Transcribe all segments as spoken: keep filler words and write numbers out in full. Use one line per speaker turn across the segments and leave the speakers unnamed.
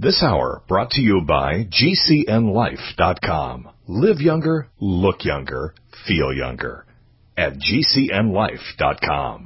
This hour brought to you by G C N life dot com. Live younger, look younger, feel younger at G C N life dot com.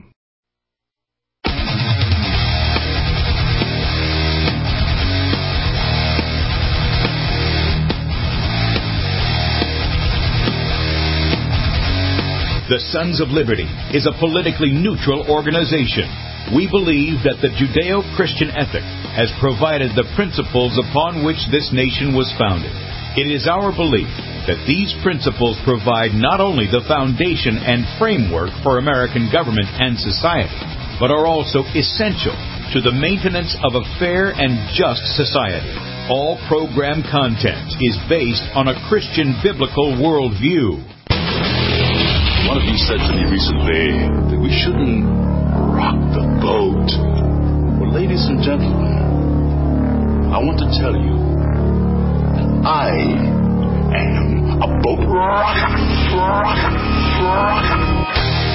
The Sons of Liberty is a politically neutral organization. We believe that the Judeo-Christian ethic has provided the principles upon which this nation was founded. It is our belief that these principles provide not only the foundation and framework for American government and society, but are also essential to the maintenance of a fair and just society. All program content is based on a Christian biblical worldview.
One of you said to me recently that we shouldn't rock the boat. Well, ladies and gentlemen, I want to tell you that I am a boat rocker. Rocker. Rocker.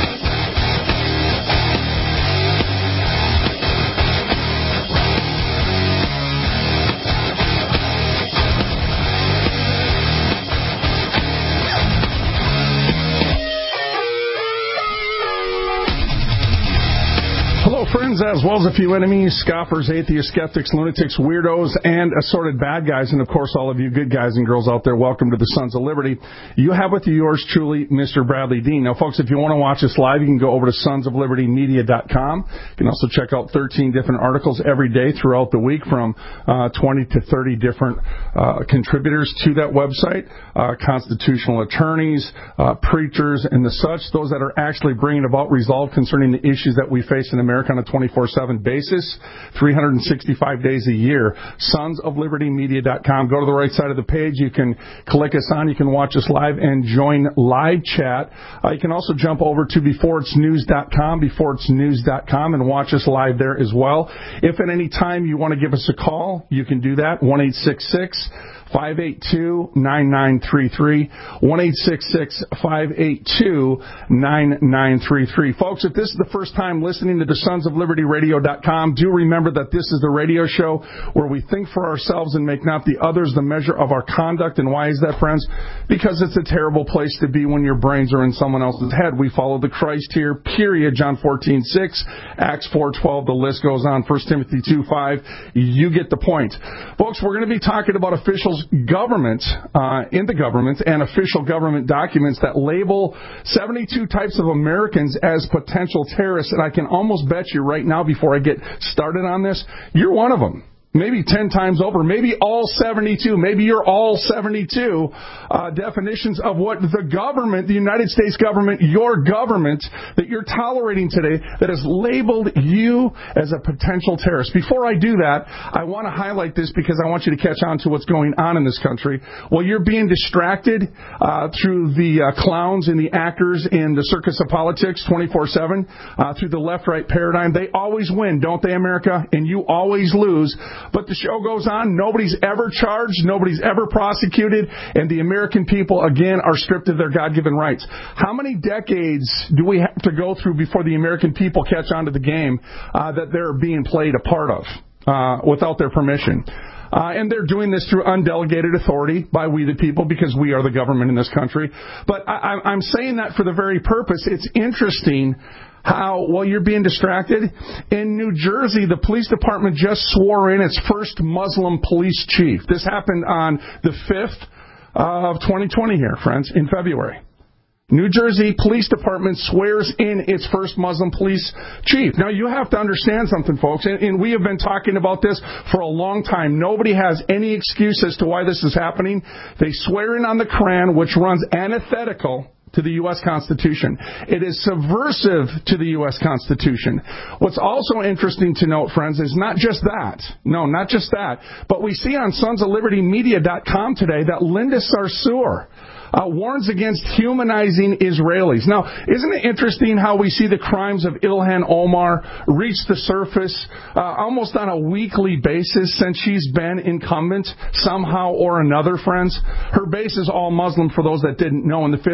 Hello, friends, as well as a few enemies, scoffers, atheists, skeptics, lunatics, weirdos, and assorted bad guys, and, of course, all of you good guys and girls out there, welcome to the Sons of Liberty. You have with you yours truly, Mister Bradley Dean. Now, folks, if you want to watch us live, you can go over to sons of liberty media dot com. You can also check out thirteen different articles every day throughout the week from uh, twenty to thirty different uh, contributors to that website, uh, constitutional attorneys, uh, preachers, and the such, those that are actually bringing about resolve concerning the issues that we face in America on a twenty-four seven basis, three hundred sixty-five days a year. sons of liberty media dot com. Go to the right side of the page. You can click us on. You can watch us live and join live chat. Uh, you can also jump over to before it's news dot com, before it's news dot com, and watch us live there as well. If at any time you want to give us a call, you can do that. one eight six six, five eight two, nine nine three three. one eight six six, five eight two, nine nine three three. Folks, if this is the first time listening to the sons of liberty radio dot com, do remember that this is the radio show where we think for ourselves and make not the others the measure of our conduct. And why is that, friends? Because it's a terrible place to be when your brains are in someone else's head. We follow the Christ here, period. John fourteen six, Acts four twelve, the list goes on. First Timothy two five. You get the point. Folks, we're going to be talking about officials government, uh, in the government, and official government documents that label seventy-two types of Americans as potential terrorists. And I can almost bet you right now, before I get started on this, you're one of them. Maybe ten times over, maybe all seventy-two, maybe you're all seventy-two uh, definitions of what the government, the United States government, your government, that you're tolerating today, that has labeled you as a potential terrorist. Before I do that, I want to highlight this because I want you to catch on to what's going on in this country. While you're being distracted uh, through the uh, clowns and the actors in the circus of politics twenty-four seven, uh, through the left-right paradigm, they always win, don't they, America? And you always lose. But the show goes on. Nobody's ever charged. Nobody's ever prosecuted. And the American people, again, are stripped of their God-given rights. How many decades do we have to go through before the American people catch on to the game uh, that they're being played a part of uh, without their permission? Uh, and they're doing this through undelegated authority by we the people, because we are the government in this country. But I, I'm saying that for the very purpose. It's interesting how, while you're being distracted, in New Jersey, the police department just swore in its first Muslim police chief. This happened on the fifth of twenty twenty here, friends, in February. New Jersey Police Department swears in its first Muslim police chief. Now, you have to understand something, folks, and, and we have been talking about this for a long time. Nobody has any excuse as to why this is happening. They swear in on the Quran, which runs antithetical to the U S Constitution. It is subversive to the U S Constitution. What's also interesting to note, friends, is not just that. No, not just that. But we see on sons of liberty media dot com today that Linda Sarsour Uh, warns against humanizing Israelis. Now, isn't it interesting how we see the crimes of Ilhan Omar reach the surface uh, almost on a weekly basis since she's been incumbent somehow or another, friends? Her base is all Muslim, for those that didn't know, in the fifth District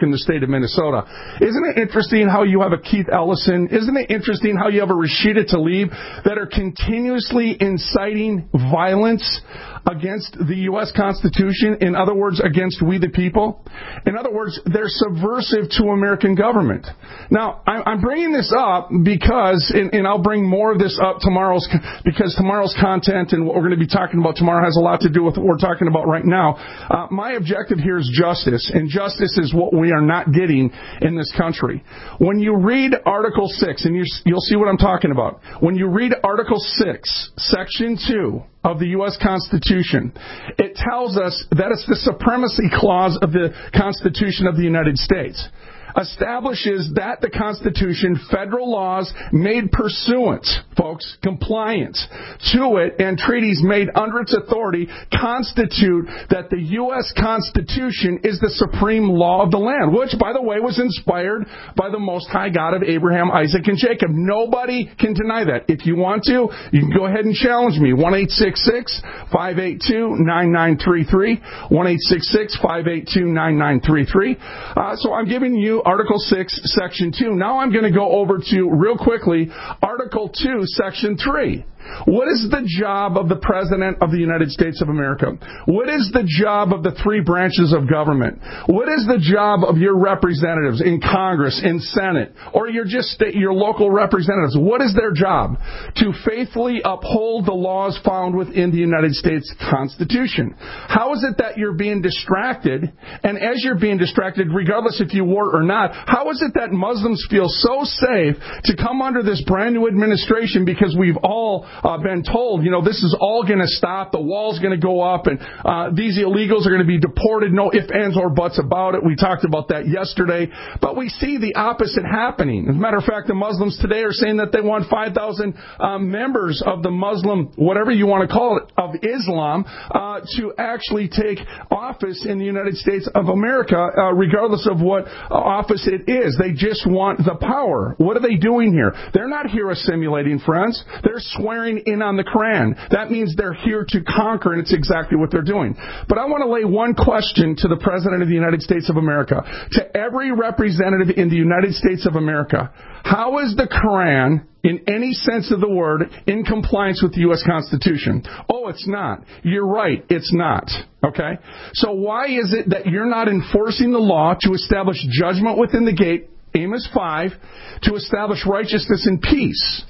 in the state of Minnesota. Isn't it interesting how you have a Keith Ellison? Isn't it interesting how you have a Rashida Tlaib that are continuously inciting violence against the U S Constitution? In other words, against we the people? In other words, they're subversive to American government. Now, I'm bringing this up because, and, and I'll bring more of this up tomorrow's, because tomorrow's content and what we're going to be talking about tomorrow has a lot to do with what we're talking about right now. Uh, my objective here is justice, and justice is what we are not getting in this country. When you read Article six, and you, you'll see what I'm talking about. When you read Article six, Section two of the U S Constitution, it tells us that it's the supremacy clause of the Constitution of the United States. Establishes that the Constitution, federal laws made pursuant, folks, compliant to it, and treaties made under its authority constitute that the U S Constitution is the supreme law of the land, which, by the way, was inspired by the Most High God of Abraham, Isaac, and Jacob. Nobody can deny that. If you want to, you can go ahead and challenge me. one eight six six, five eight two, nine nine three three. one eight six six, five eight two, nine nine three three. Uh, so I'm giving you Article six, Section two. Now I'm going to go over to, real quickly, Article two, Section three. What is the job of the President of the United States of America? What is the job of the three branches of government? What is the job of your representatives in Congress, in Senate, or your just state, your local representatives? What is their job? To faithfully uphold the laws found within the United States Constitution. How is it that you're being distracted? And as you're being distracted, regardless if you were or not, how is it that Muslims feel so safe to come under this brand new administration because we've all Uh, been told, you know, this is all going to stop, the wall's going to go up, and uh, these illegals are going to be deported, no ifs, ands, or buts about it. We talked about that yesterday. But we see the opposite happening. As a matter of fact, the Muslims today are saying that they want five thousand uh, members of the Muslim, whatever you want to call it, of Islam, uh, to actually take office in the United States of America, uh, regardless of what uh, office it is. They just want the power. What are they doing here? They're not here assimilating, friends. They're swearing in on the Quran. That means they're here to conquer, and it's exactly what they're doing. But I want to lay one question to the President of the United States of America, to every representative in the United States of America. How is the Quran, in any sense of the word, in compliance with the U S Constitution? Oh, it's not. You're right, it's not. Okay? So why is it that you're not enforcing the law to establish judgment within the gate, Amos five, to establish righteousness and peace?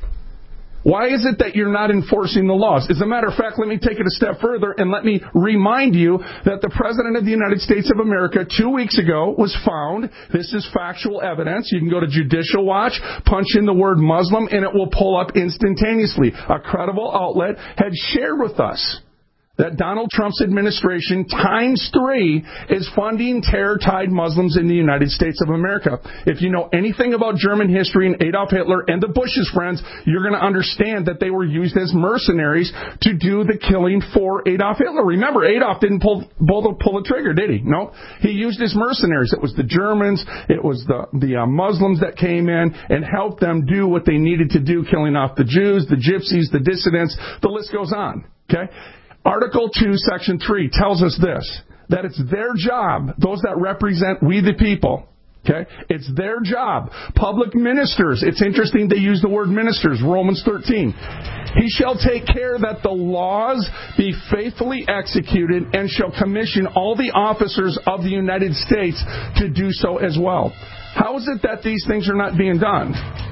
Why is it that you're not enforcing the laws? As a matter of fact, let me take it a step further and let me remind you that the President of the United States of America two weeks ago was found. This is factual evidence. You can go to Judicial Watch, punch in the word Muslim, and it will pull up instantaneously. A credible outlet had shared with us that Donald Trump's administration, times three, is funding terror-tied Muslims in the United States of America. If you know anything about German history and Adolf Hitler and the Bush's friends, you're going to understand that they were used as mercenaries to do the killing for Adolf Hitler. Remember, Adolf didn't pull, pull, the, pull the trigger, did he? No. He used his mercenaries. It was the Germans, it was the, the uh, Muslims that came in and helped them do what they needed to do, killing off the Jews, the gypsies, the dissidents. The list goes on. Okay? Article two, Section three tells us this, that it's their job, those that represent we the people, okay? It's their job. Public ministers, it's interesting they use the word ministers, Romans thirteen. He shall take care that the laws be faithfully executed and shall commission all the officers of the United States to do so as well. How is it that these things are not being done?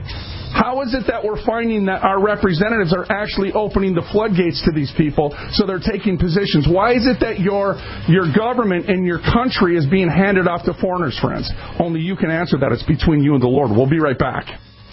How is it that we're finding that our representatives are actually opening the floodgates to these people so they're taking positions? Why is it that your your government and your country is being handed off to foreigners, friends? Only you can answer that. It's between you and the Lord. We'll be right back.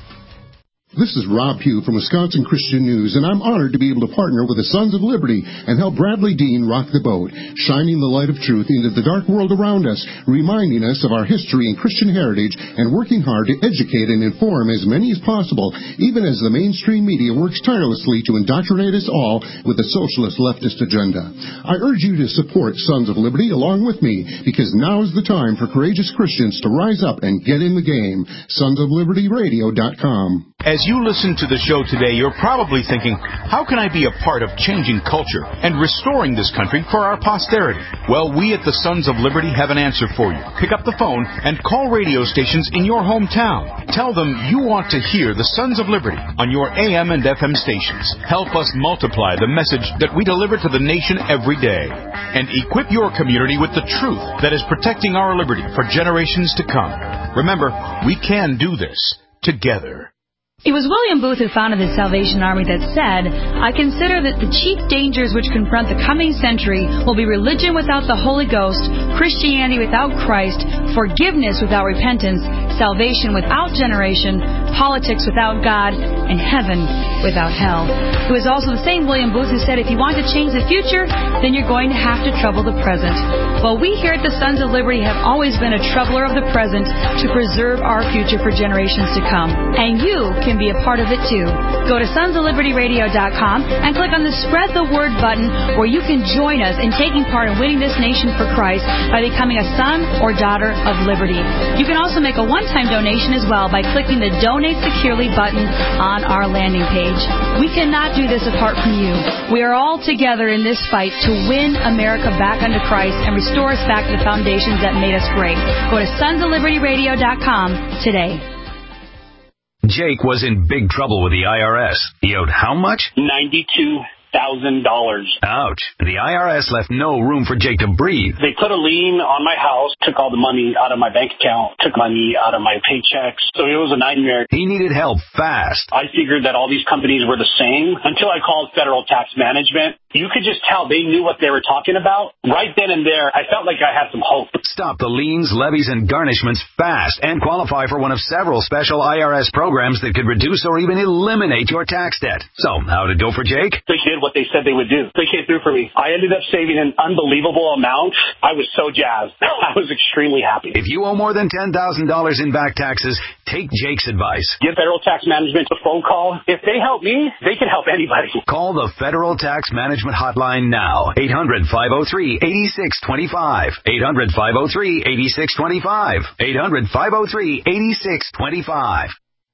This is Rob Pugh from Wisconsin Christian News, and I'm honored to be able to partner with the Sons of Liberty and help Bradley Dean rock the boat, shining the light of truth into the dark world around us, reminding us of our history and Christian heritage, and working hard to educate and inform as many as possible, even as the mainstream media works tirelessly to indoctrinate us all with a socialist leftist agenda. I urge you to support Sons of Liberty along with me, because now is the time for courageous Christians to rise up and get in the game. sons of liberty radio dot com.
As you listen to the show today, you're probably thinking, how can I be a part of changing culture and restoring this country for our posterity? Well, we at the Sons of Liberty have an answer for you. Pick up the phone and call radio stations in your hometown. Tell them you want to hear the Sons of Liberty on your A M and F M stations. Help us multiply the message that we deliver to the nation every day. And equip your community with the truth that is protecting our liberty for generations to come. Remember, we can do this together.
It was William Booth who founded the Salvation Army that said, I consider that the chief dangers which confront the coming century will be religion without the Holy Ghost, Christianity without Christ, forgiveness without repentance, salvation without generation, politics without God, and heaven without hell. It was also the same William Booth who said, if you want to change the future, then you're going to have to trouble the present. Well, we here at the Sons of Liberty have always been a troubler of the present to preserve our future for generations to come. And you can be a part of it too. Go to sons of liberty radio dot com and click on the Spread the Word button where you can join us in taking part in winning this nation for Christ by becoming a son or daughter of liberty. You can also make a one-time donation as well by clicking the Donate Securely button on our landing page. We cannot do this apart from you. We are all together in this fight to win America back unto Christ and restore us back to the foundations that made us great. Go to sons of liberty radio dot com today.
Jake was in big trouble with the I R S. He owed how much?
ninety-two thousand dollars.
Ouch. The I R S left no room for Jake to breathe.
They put a lien on my house, took all the money out of my bank account, took money out of my paychecks. So it was a nightmare.
He needed help fast.
I figured that all these companies were the same until I called Federal Tax Management. You could just tell they knew what they were talking about. Right then and there, I felt like I had some hope.
Stop the liens, levies, and garnishments fast and qualify for one of several special I R S programs that could reduce or even eliminate your tax debt. So, how'd it go for Jake?
They did what they said they would do. They came through for me. I ended up saving an unbelievable amount. I was so jazzed. I was extremely happy.
If you owe more than ten thousand dollars in back taxes, take Jake's advice.
Give Federal Tax Management a phone call. If they help me, they can help anybody.
Call the Federal Tax Management Hotline now. eight hundred, five oh three, eight six two five. eight hundred, five oh three, eight six two five. eight hundred, five oh three, eight six two five.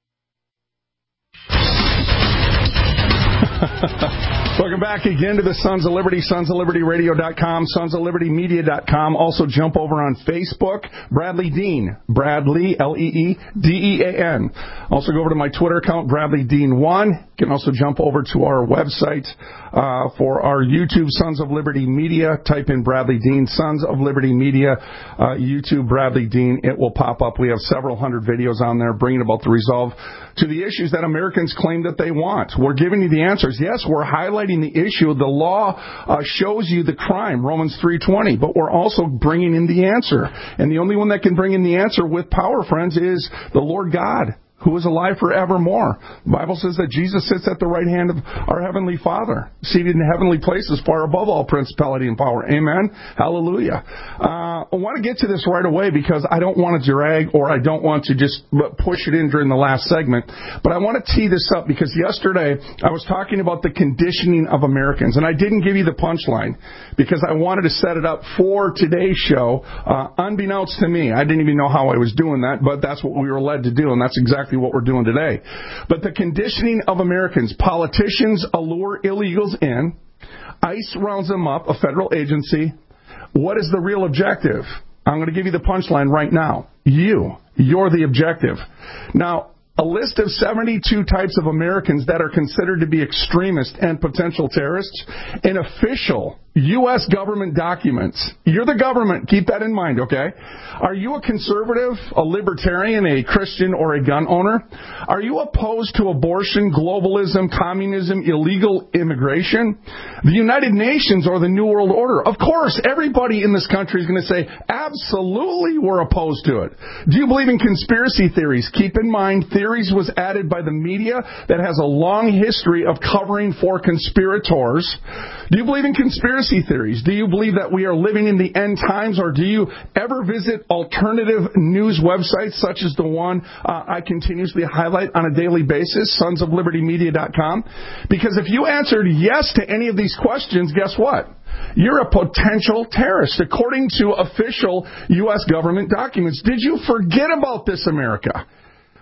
Welcome back again to the Sons of Liberty, sons of liberty radio dot com, sons of liberty media dot com. Also jump over on Facebook, Bradley Dean, Bradley, L E E D E A N. Also go over to my Twitter account, Bradley Dean one. You can also jump over to our website uh, for our YouTube, Sons of Liberty Media. Type in Bradley Dean, Sons of Liberty Media, uh, YouTube, Bradley Dean. It will pop up. We have several hundred videos on there bringing about the resolve to the issues that Americans claim that they want. We're giving you the answers. Yes, we're highlighting the issue. The law uh, shows you the crime, Romans three twenty, but we're also bringing in the answer. And the only one that can bring in the answer with power, friends, is the Lord God, who is alive forevermore. The Bible says that Jesus sits at the right hand of our Heavenly Father, seated in heavenly places far above all principality and power. Amen? Hallelujah. Uh, I want to get to this right away because I don't want to drag or I don't want to just push it in during the last segment. But I want to tee this up because yesterday I was talking about the conditioning of Americans. And I didn't give you the punchline because I wanted to set it up for today's show. Uh, unbeknownst to me, I didn't even know how I was doing that, but that's what we were led to do, and that's exactly what we're doing today. But the conditioning of Americans. Politicians allure illegals in. ICE rounds them up, a federal agency. What is the real objective? I'm going to give you the punchline right now. You. You're the objective. Now, a list of seventy-two types of Americans that are considered to be extremists and potential terrorists in official U S government documents. You're the government. Keep that in mind, okay? Are you a conservative, a libertarian, a Christian, or a gun owner? Are you opposed to abortion, globalism, communism, illegal immigration, the United Nations, or the New World Order? Of course, everybody in this country is going to say, absolutely, we're opposed to it. Do you believe in conspiracy theories? Keep in mind, theories was added by the media that has a long history of covering for conspirators. Do you believe in conspiracy theories? Do you believe that we are living in the end times, or do you ever visit alternative news websites such as the one uh, I continuously highlight on a daily basis, sons of liberty media dot com? Because if you answered yes to any of these questions, guess what? You're a potential terrorist, according to official U S government documents. Did you forget about this, America?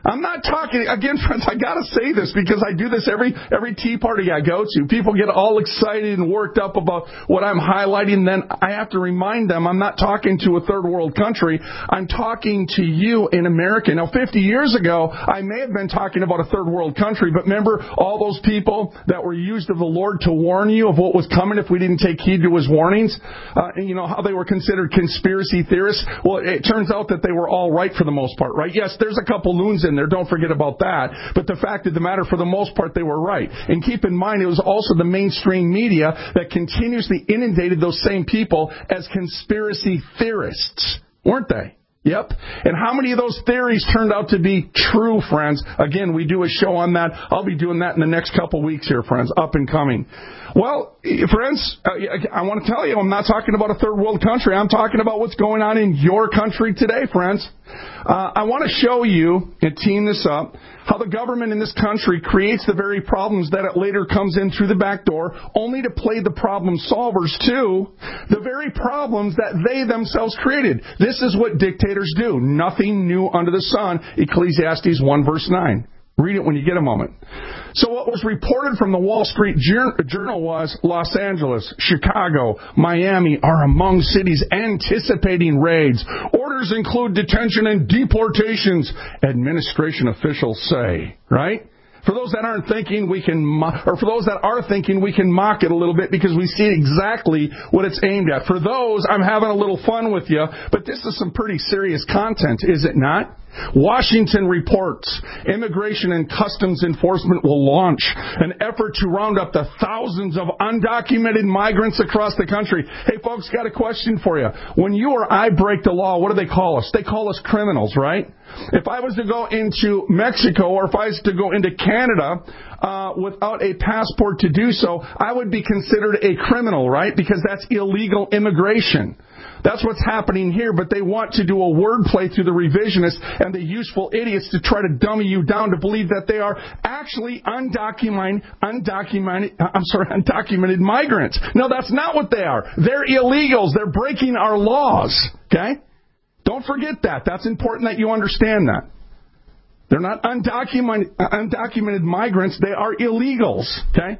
I'm not talking, again, friends, I gotta say this because I do this every every tea party I go to. People get all excited and worked up about what I'm highlighting, then I have to remind them I'm not talking to a third world country. I'm talking to you in America. Now, fifty years ago, I may have been talking about a third world country, but remember all those people that were used of the Lord to warn you of what was coming if we didn't take heed to His warnings? Uh, and you know how they were considered conspiracy theorists? Well, it turns out that they were all right for the most part, right? Yes, there's a couple loons in there. Don't forget about that. But the fact of the matter, for the most part, they were right. And keep in mind, it was also the mainstream media that continuously inundated those same people as conspiracy theorists, weren't they? Yep. And how many of those theories turned out to be true, friends? Again, we do a show on that. I'll be doing that in the next couple weeks here, friends, up and coming. Well, friends, I want to tell you, I'm not talking about a third world country. I'm talking about what's going on in your country today, friends. Uh, I want to show you, and team this up, how the government in this country creates the very problems that it later comes in through the back door, only to play the problem solvers to the very problems that they themselves created. This is what dictators do. Nothing new under the sun. Ecclesiastes one verse nine. Read it when you get a moment. So what was reported from the Wall Street Journal was Los Angeles, Chicago, Miami are among cities anticipating raids. Orders include detention and deportations, administration officials say, right? For those that aren't thinking, we can, mo- or for those that are thinking, we can mock it a little bit because we see exactly what it's aimed at. For those, I'm having a little fun with you, but this is some pretty serious content, is it not? Washington reports Immigration and Customs Enforcement will launch an effort to round up the thousands of undocumented migrants across the country. Hey, folks, got a question for you. When you or I break the law, what do they call us? They call us criminals, right? If I was to go into Mexico or if I was to go into Canada uh, without a passport to do so, I would be considered a criminal, right? Because that's illegal immigration. That's what's happening here, but they want to do a wordplay through the revisionists and the useful idiots to try to dummy you down to believe that they are actually undocumented, undocumented, I'm sorry, undocumented migrants. No, that's not what they are. They're illegals. They're breaking our laws, okay? Don't forget that. That's important that you understand that. They're not undocumented, undocumented migrants. They are illegals, okay?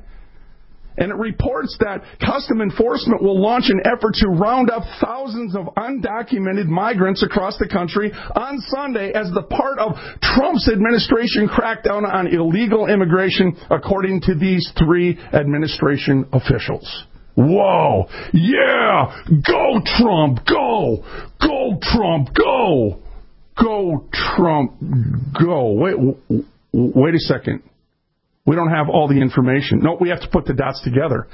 And it reports that Custom Enforcement will launch an effort to round up thousands of undocumented migrants across the country on Sunday as the part of Trump's administration crackdown on illegal immigration, according to these three administration officials. Whoa! Yeah! Go, Trump! Go! Go, Trump! Go! Go, Trump! Go! Wait, wait a second. We don't have all the information. No, we have to put the dots together.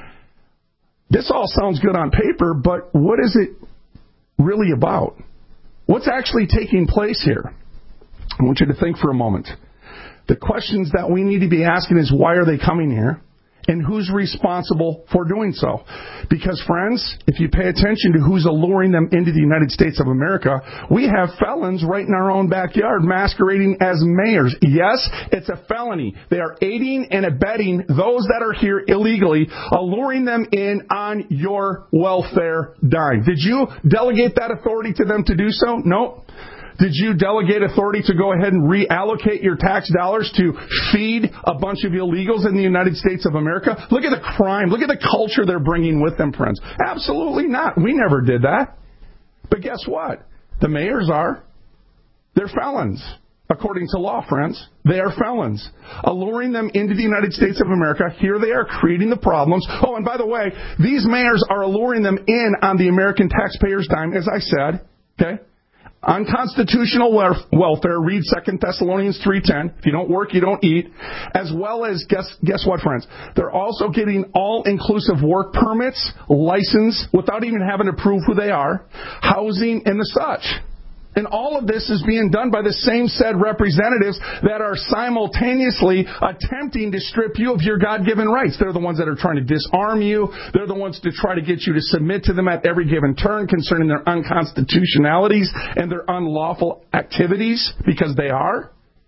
This all sounds good on paper, but what is it really about? What's actually taking place here? I want you to think for a moment. The questions that we need to be asking is, why are they coming here? And who's responsible for doing so? Because, friends, if you pay attention to who's alluring them into the United States of America, we have felons right in our own backyard masquerading as mayors. Yes, it's a felony. They are aiding and abetting those that are here illegally, alluring them in on your welfare dime. Did you delegate that authority to them to do so? No. Did you delegate authority to go ahead and reallocate your tax dollars to feed a bunch of illegals in the United States of America? Look at the crime. Look at the culture they're bringing with them, friends. Absolutely not. We never did that. But guess what? The mayors are. They're felons, according to law, friends. They are felons. Alluring them into the United States of America. Here they are creating the problems. Oh, and by the way, these mayors are alluring them in on the American taxpayers' dime, as I said. Okay? Unconstitutional welfare, read Second Thessalonians three ten. If you don't work, you don't eat. As well as, guess guess what, friends? They're also getting all-inclusive work permits, license, without even having to prove who they are, housing, and the such. And all of this is being done by the same said representatives that are simultaneously attempting to strip you of your God-given rights. They're the ones that are trying to disarm you. They're the ones to try to get you to submit to them at every given turn concerning their unconstitutionalities and their unlawful activities, because they are.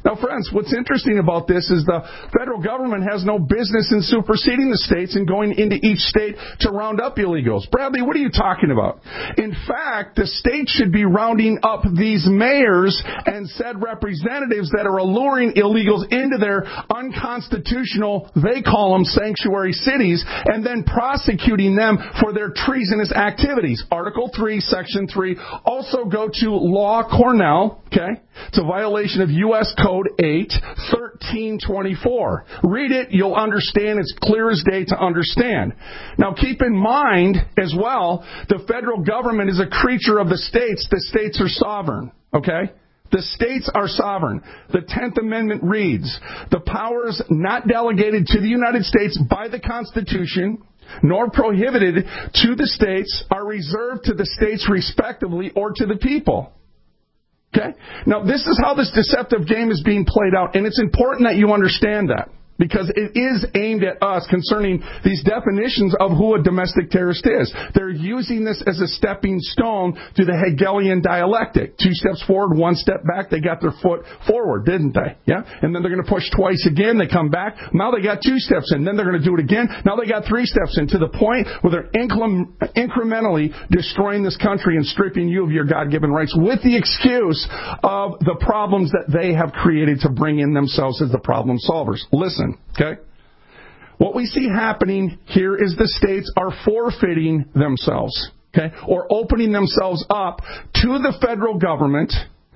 Now, friends, what's interesting about this is the federal government has no business in superseding the states and going into each state to round up illegals. Bradley, what are you talking about? In fact, the state should be rounding up these mayors and said representatives that are alluring illegals into their unconstitutional, they call them sanctuary cities, and then prosecuting them for their treasonous activities. Article three, Section three. Also go to Law Cornell, okay? It's a violation of U S Code eight thirteen twenty-four. Read it, you'll understand. It's clear as day to understand. Now, keep in mind as well, the federal government is a creature of the states. The states are sovereign, okay? The states are sovereign. The tenth Amendment reads, the powers not delegated to the United States by the Constitution nor prohibited to the states are reserved to the states respectively or to the people. Okay? Now, this is how this deceptive game is being played out, and it's important that you understand that, because it is aimed at us concerning these definitions of who a domestic terrorist is. They're using this as a stepping stone to the Hegelian dialectic. Two steps forward, one step back. They got their foot forward, didn't they? Yeah? And then they're going to push twice again. They come back. Now they got two steps in. Then they're going to do it again. Now they got three steps in, to the point where they're incre- incrementally destroying this country and stripping you of your God-given rights with the excuse of the problems that they have created to bring in themselves as the problem solvers. Listen. Okay? What we see happening here is the states are forfeiting themselves, okay, or opening themselves up to the federal government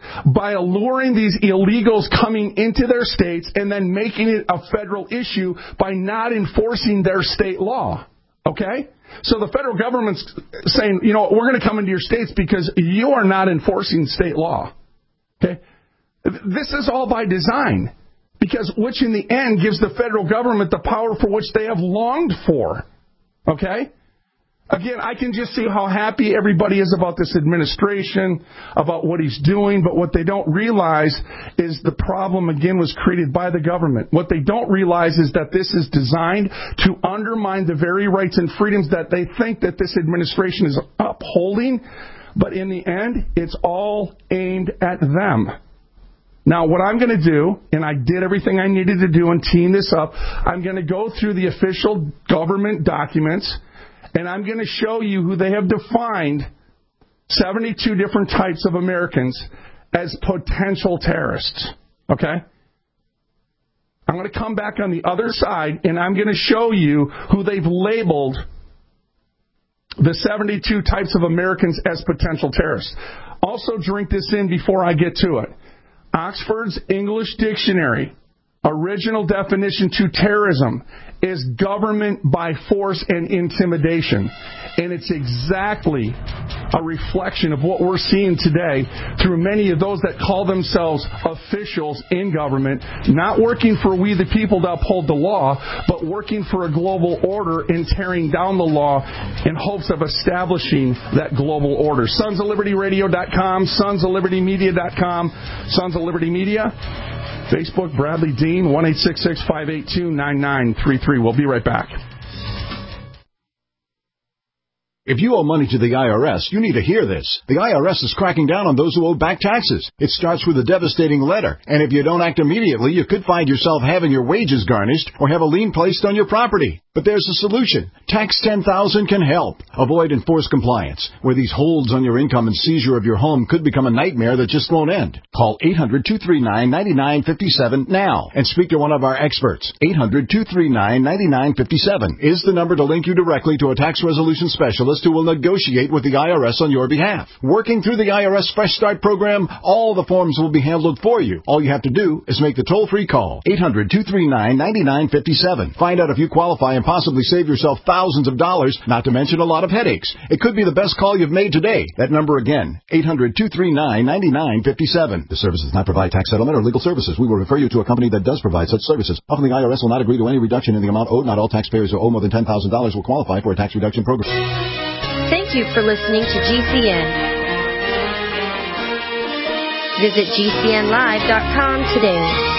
by alluring these illegals coming into their states and then making it a federal issue by not enforcing their state law. Okay? So the federal government's saying, you know, we're going to come into your states because you are not enforcing state law. Okay? This is all by design. Because which in the end gives the federal government the power for which they have longed for. Okay? Again, I can just see how happy everybody is about this administration, about what he's doing, but what they don't realize is the problem, again, was created by the government. What they don't realize is that this is designed to undermine the very rights and freedoms that they think that this administration is upholding, but in the end, it's all aimed at them. Now, what I'm going to do, and I did everything I needed to do and team this up, I'm going to go through the official government documents, and I'm going to show you who they have defined seventy-two different types of Americans as potential terrorists. Okay? I'm going to come back on the other side, and I'm going to show you who they've labeled the seventy-two types of Americans as potential terrorists. Also, drink this in before I get to it. Oxford's English Dictionary, original definition to terrorism is government by force and intimidation. And it's exactly a reflection of what we're seeing today through many of those that call themselves officials in government, not working for we the people to uphold the law, but working for a global order and tearing down the law in hopes of establishing that global order. Sons of Liberty Radio dot com, Sons of Liberty Media dot com, Sons of Liberty Media. Facebook, Bradley Dean, one eight six six, five eight two, nine nine three three. We'll be right back.
If you owe money to the I R S, you need to hear this. The I R S is cracking down on those who owe back taxes. It starts with a devastating letter, and if you don't act immediately, you could find yourself having your wages garnished or have a lien placed on your property. But there's a solution. Tax ten thousand can help. Avoid enforced compliance, where these holds on your income and seizure of your home could become a nightmare that just won't end. Call eight hundred, two three nine, nine nine five seven now and speak to one of our experts. eight hundred, two three nine, nine nine five seven is the number to link you directly to a tax resolution specialist who will negotiate with the I R S on your behalf. Working through the I R S Fresh Start program, all the forms will be handled for you. All you have to do is make the toll-free call. eight hundred, two three nine, nine nine five seven. Find out if you qualify and possibly save yourself thousands of dollars, not to mention a lot of headaches. It could be the best call you've made today. That number again, eight hundred, two three nine, nine nine five seven. The service does not provide tax settlement or legal services. We will refer you to a company that does provide such services. Often the I R S will not agree to any reduction in the amount owed. Not all taxpayers who owe more than ten thousand dollars will qualify for a tax reduction program.
Thank you for listening to G C N. Visit G C N live dot com today.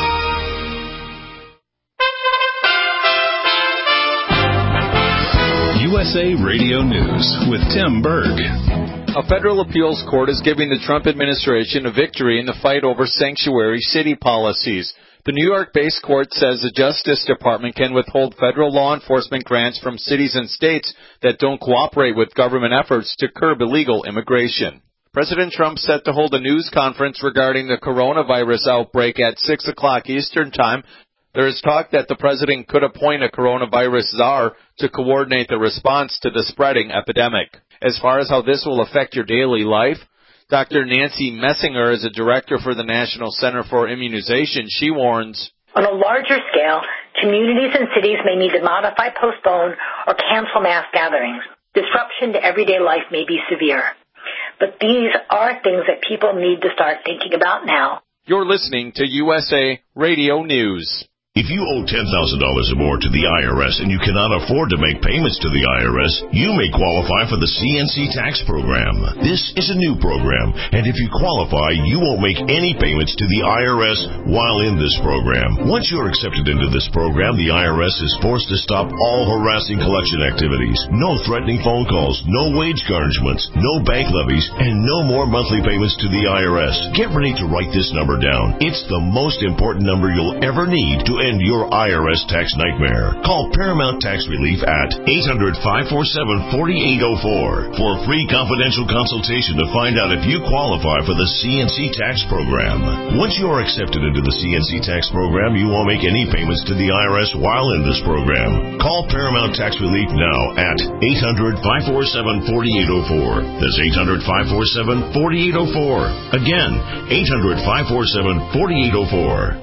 U S A Radio News with Tim Berg. A federal appeals court is giving the Trump administration a victory in the fight over sanctuary city policies. The New York-based court says the Justice Department can withhold federal law enforcement grants from cities and states that don't cooperate with government efforts to curb illegal immigration. President Trump set to hold a news conference regarding the coronavirus outbreak at six o'clock Eastern Time. There is talk that the president could appoint a coronavirus czar to coordinate the response to the spreading epidemic. As far as how this will affect your daily life, Doctor Nancy Messinger is a director for the National Center for Immunization. She warns,
on a larger scale, communities and cities may need to modify, postpone, or cancel mass gatherings. Disruption to everyday life may be severe. But these are things that people need to start thinking about now.
You're listening to U S A Radio News.
If you owe ten thousand dollars or more to the I R S and you cannot afford to make payments to the I R S, you may qualify for the C N C tax program. This is a new program, and if you qualify, you won't make any payments to the I R S while in this program. Once you're accepted into this program, the I R S is forced to stop all harassing collection activities. No threatening phone calls, no wage garnishments, no bank levies, and no more monthly payments to the I R S. Get ready to write this number down. It's the most important number you'll ever need to end your I R S tax nightmare. Call Paramount Tax Relief at eight hundred, five four seven, four eight zero four for a free confidential consultation to find out if you qualify for the C N C tax program. Once you are accepted into the C N C tax program, you won't make any payments to the I R S while in this program. Call Paramount Tax Relief now at eight hundred, five four seven, four eight zero four. That's eight hundred, five four seven, four eight zero four. Again, eight hundred, five four seven, four eight zero four.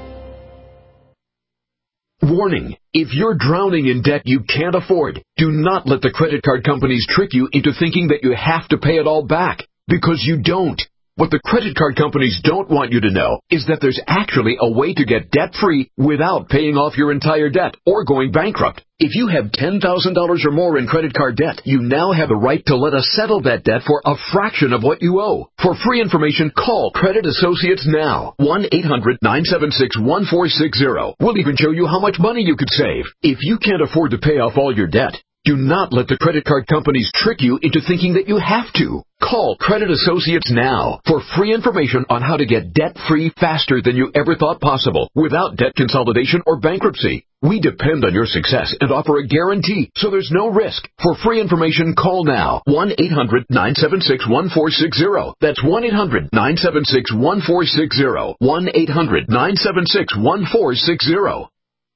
Warning, if you're drowning in debt you can't afford, do not let the credit card companies trick you into thinking that you have to pay it all back, because you don't. What the credit card companies don't want you to know is that there's actually a way to get debt-free without paying off your entire debt or going bankrupt. If you have ten thousand dollars or more in credit card debt, you now have the right to let us settle that debt for a fraction of what you owe. For free information, call Credit Associates now. one eight hundred, nine seven six, one four six zero. We'll even show you how much money you could save. If you can't afford to pay off all your debt, do not let the credit card companies trick you into thinking that you have to. Call Credit Associates now for free information on how to get debt-free faster than you ever thought possible without debt consolidation or bankruptcy. We depend on your success and offer a guarantee, so there's no risk. For free information, call now. one eight hundred, nine seven six, one four six zero. That's one eight hundred, nine seven six, one four six zero. one eight hundred, nine seven six, one four six zero.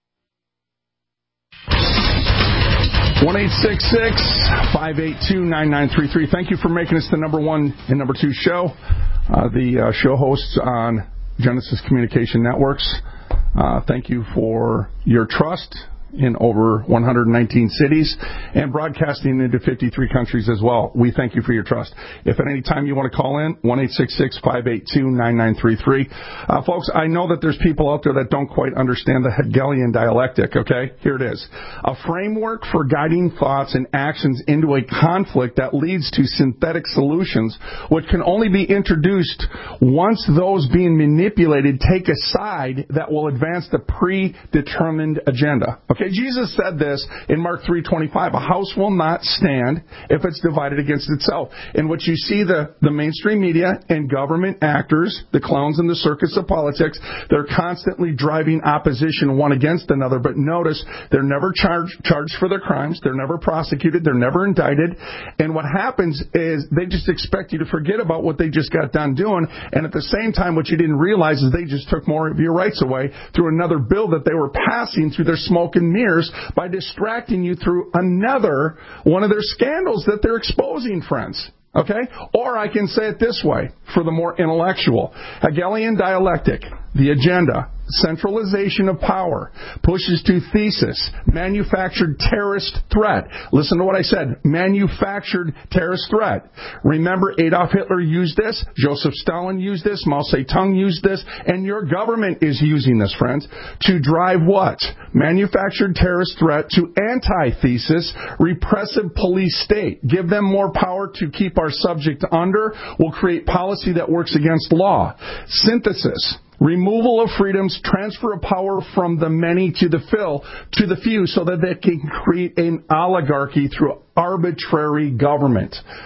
one eight six six, five eight two, nine nine three three. Thank you for making us the number one and number two show. Uh, the uh, show hosts on Genesis Communication Networks. Uh, thank you for your trust in over one hundred nineteen cities and broadcasting into fifty-three countries as well. We thank you for your trust. If at any time you want to call in, one eight six six, five eight two, nine nine three three. Uh, folks, I know that there's people out there that don't quite understand the Hegelian dialectic, okay? Here it is. A framework for guiding thoughts and actions into a conflict that leads to synthetic solutions, which can only be introduced once those being manipulated take a side that will advance the predetermined agenda. Okay? Okay, Jesus said this in Mark three twenty-five. A house will not stand if it's divided against itself. In which you see the, the mainstream media and government actors, the clowns in the circus of politics, they're constantly driving opposition one against another. But notice, they're never charged, charged for their crimes. They're never prosecuted. They're never indicted. And what happens is they just expect you to forget about what they just got done doing. And at the same time, what you didn't realize is they just took more of your rights away through another bill that they were passing through their smoke and mirrors by distracting you through another one of their scandals that they're exposing, friends. Okay? Or I can say it this way, for the more intellectual. Hegelian dialectic, the agenda, centralization of power, pushes to thesis, manufactured terrorist threat. Listen to what I said, manufactured terrorist threat. Remember, Adolf Hitler used this, Joseph Stalin used this, Mao Zedong used this, and your government is using this, friends, to drive what? Manufactured terrorist threat to anti-thesis, repressive police state. Give them more power to keep our subject under, will create policy that works against law. Synthesis. Removal of freedoms, transfer of power from the many to the few, to the few, so that they can create an oligarchy through arbitrary government.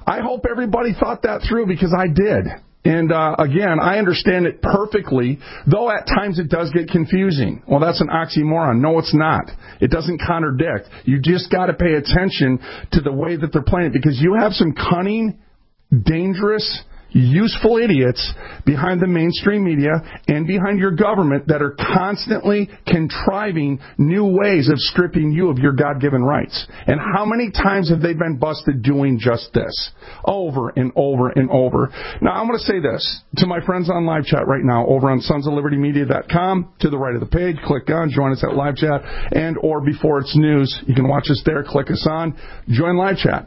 I hope everybody thought that through, because I did. And, uh, again, I understand it perfectly, though at times it does get confusing. Well, that's an oxymoron. No, it's not. It doesn't contradict. You just got to pay attention to the way that they're playing it, because you have some cunning, dangerous, useful idiots behind the mainstream media and behind your government that are constantly contriving new ways of stripping you of your God-given rights. And how many times have they been busted doing just this? Over and over and over. Now, I'm going to say this to my friends on live chat right now over on sons of liberty media dot com. To the right of the page, click on, join us at live chat, and or before it's news, you can watch us there, click us on, join live chat.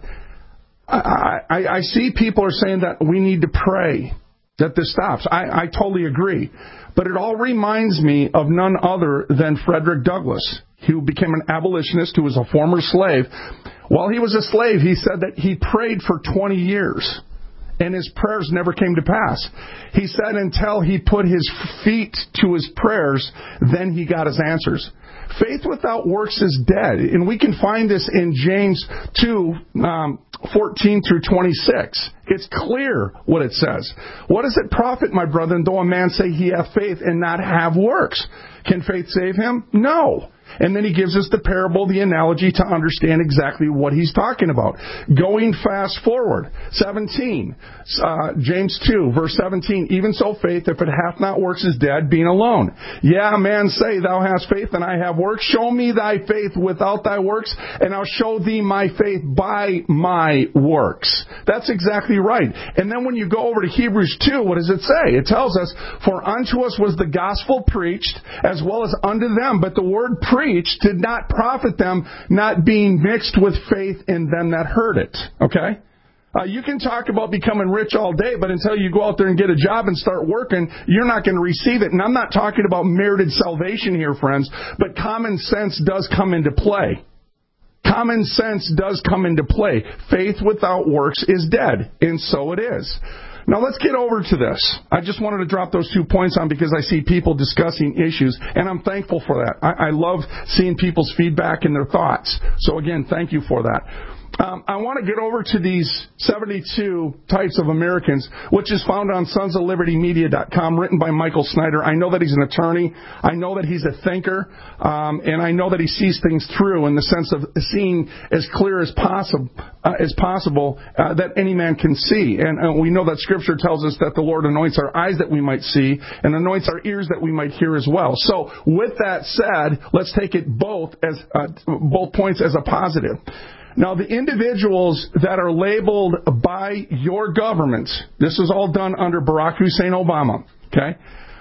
I, I, I see people are saying that we need to pray that this stops. I, I totally agree. But it all reminds me of none other than Frederick Douglass, who became an abolitionist, who was a former slave. While he was a slave, he said that he prayed for twenty years, and his prayers never came to pass. He said until he put his feet to his prayers, then he got his answers. Faith without works is dead. And we can find this in James two, um, fourteen through twenty-six. It's clear what it says. What does it profit, my brethren, though a man say he hath faith and not have works? Can faith save him? No. And then he gives us the parable, the analogy, to understand exactly what he's talking about. Going fast forward. seventeen. Uh, James two, verse seventeen. Even so faith, if it hath not works, is dead, being alone. Yeah, man say, thou hast faith, and I have works. Show me thy faith without thy works, and I'll show thee my faith by my works. That's exactly right. And then when you go over to Hebrews two, what does it say? It tells us, for unto us was the gospel preached, as well as unto them, but the word preached preached did not profit them, not being mixed with faith in them that heard it. Okay? Uh, you can talk about becoming rich all day, but until you go out there and get a job and start working, you're not going to receive it. And I'm not talking about merited salvation here, friends, but common sense does come into play. Common sense does come into play. Faith without works is dead, and so it is. Now let's get over to this. I just wanted to drop those two points on because I see people discussing issues, and I'm thankful for that. I, I love seeing people's feedback and their thoughts. So again, thank you for that. Um, I want to get over to these seventy-two types of Americans, which is found on sons of liberty media dot com, written by Michael Snyder. I know that he's an attorney. I know that he's a thinker. Um, and I know that he sees things through in the sense of seeing as clear as possible, uh, as possible uh, that any man can see. And uh, we know that Scripture tells us that the Lord anoints our eyes that we might see and anoints our ears that we might hear as well. So with that said, let's take it both as uh, both points as a positive. Now, the individuals that are labeled by your government, this is all done under Barack Hussein Obama, okay?